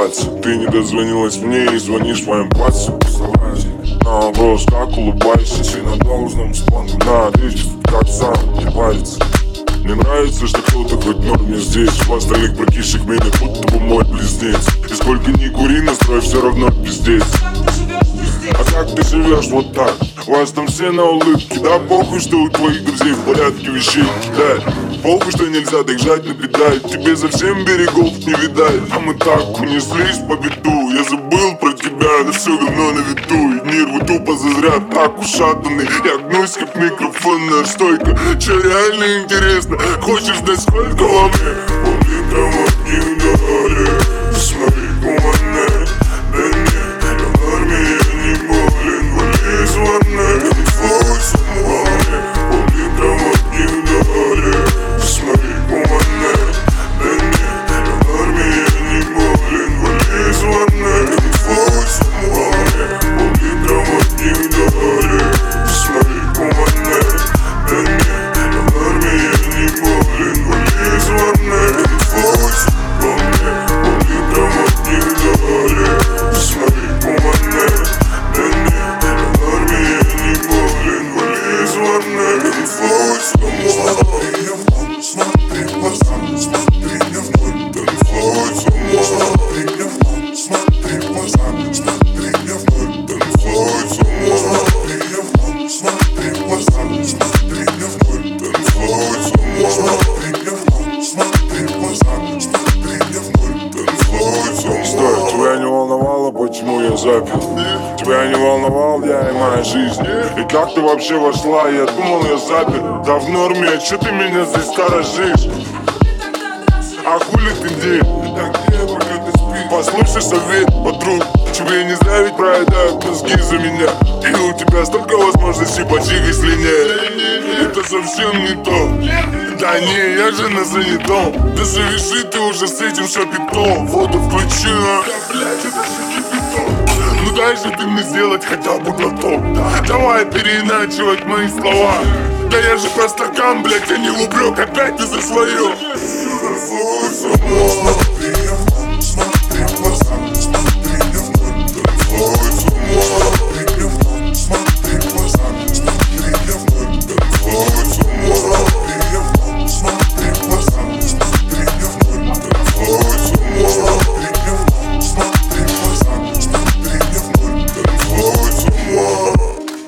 улыбаться. Ты не дозвонилась мне и звонишь моим пальцем. На вопрос, как улыбайся, ты на должном спонду. На, ответишь, как сам, не парится. Мне нравится, что кто-то хоть норме здесь. В остальных братишек меня будто бы мой близнец. И сколько ни кури, настрой все равно пиздец. А как ты живешь вот так? У вас там все на улыбке. Да похуй, что у твоих друзей в порядке вещей кидать. Похуй, что нельзя так жать наблюдать. Тебе совсем берегов не видать. А мы так унеслись по беду. Я забыл про тебя, да все говно на виду. И нервы тупо зазря так ушатаны. Я гнусь как микрофонная стойка. Че реально интересно? Хочешь знать, сколько во мне? Пол-литра водки в доле. Смотри, куманет. Да нет, я в норме, я не болен. Вали из ванны, твой самуале. Пол-литра водки в доле. Смотри, куманет. Да нет, я в норме, я не болен. Вали из ванны, твой самуале. Пол-литра водки в доле. Смотри, куманет. Да нет, я в норме, я не болен. Вали из ванны, твой самуале. Пол-литра водки в доле. Смотри, куманет. Да нет, я в норме, я не болен. Вали из ванны, твой самуале. Смотри в глаза, смотри мне в ноль. Твой самуале. Смотри в глаза, смотри мне в ноль. Твой самуале. Смотри в глаза, смотри мне в ноль. Твой самуале. Смотри в глаза, смотри мне в ноль. Твой самуале. Стой, тебя не волновало, почему я запил? Тебя не волновал я и моя жизнь. И как ты вообще вошла? Я думал, я запер. Да в норме, а чё ты меня здесь сторожишь? А хули ты где? Да где, пока ты спишь? Послушай совет, подруг. Тебе не зря ведь проедают мозги за меня. И у тебя столько возможностей почикать слиняет. Это совсем не то. Да не, я же на занятом. Да завяжи ты уже с этим шапитом. Воду включи. Да блядь, это же кипяток. Ну дай же ты мне сделать хотя бы глоток. Давай переиначивать мои слова. Да я же про стакан, блядь, а не в упрек. Опять ты за свое. Смотри в глаза, смотри мне в ноль. Твой самуале. Смотри в глаза, смотри мне в ноль. Твой самуале. Смотри в глаза, смотри мне в ноль. Твой самуале. Смотри в глаза, смотри мне в ноль. Твой самуале.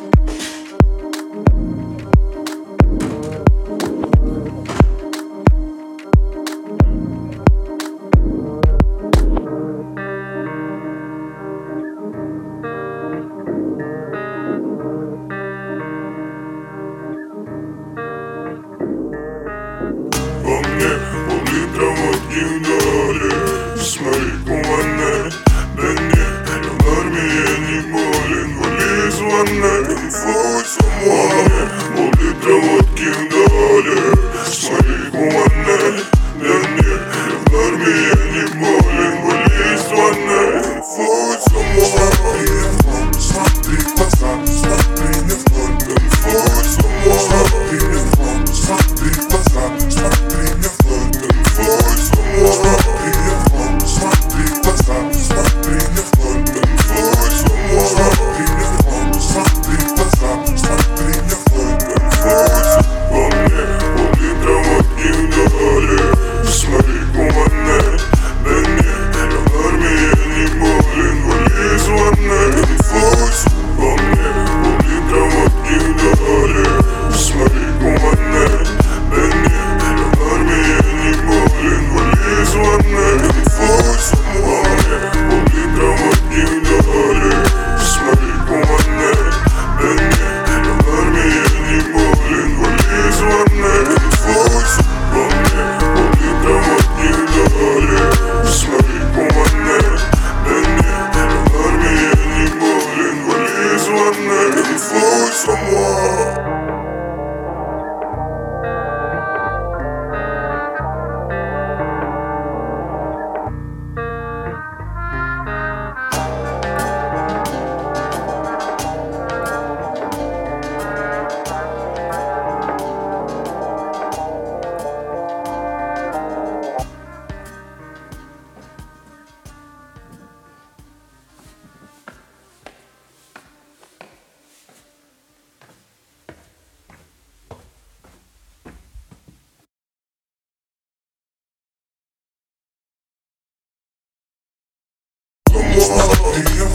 Во мне пол-литра водки в доле. Смотри, куманет. Да нет, я в норме, я не болен. Вали из ванны, твой самуале. Пол-литра водки в доле. Смотри, куманет. Да нет, я в норме, я не болен. Вали из ванны, твой самуале. Смотри в глаза, смотри мне в ноль. Твой самуале. Смотри в глаза, смотри мне в ноль. Твой самуале. Смотри в глаза. ее